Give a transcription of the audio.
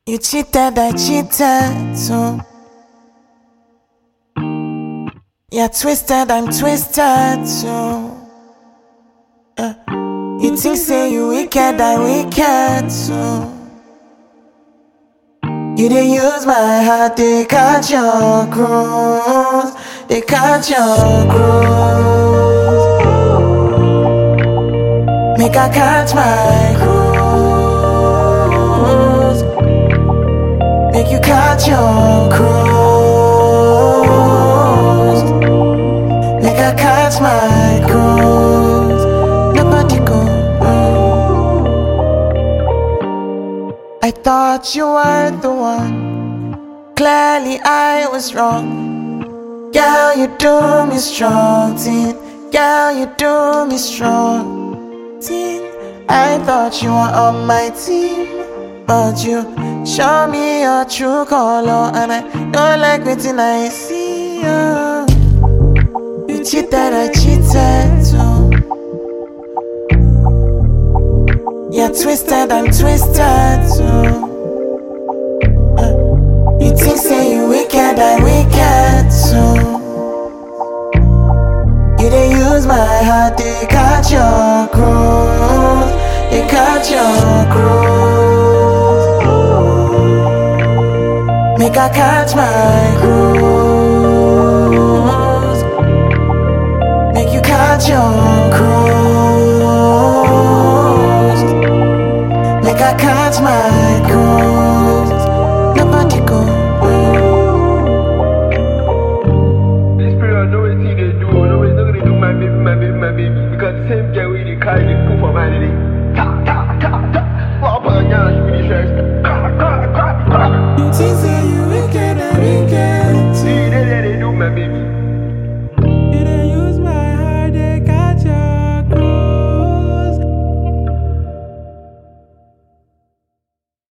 You cheated, I cheated too. You're twisted, I'm twisted too. You think say you wicked, I wicked too. You dey use my heart, they catch your cruise. They catch your cruise. Make I catch my cruise. Make you catch your cruise. Make I catch my cruise. Nobody go. I thought you were the one. Clearly I was wrong. Girl, you do me strong, teen. Girl, you do me strong, teen. I thought you were on my team, but you show me your true color, and I don't like waiting I see you. You cheated, I cheated too. You're twisted, I'm twisted too. You think say you wicked, I wicked too. You dey use my heart, they catch your cruise. They catch your cruise. Make I catch my cruise. Make you catch your cruise. Make I catch my cruise.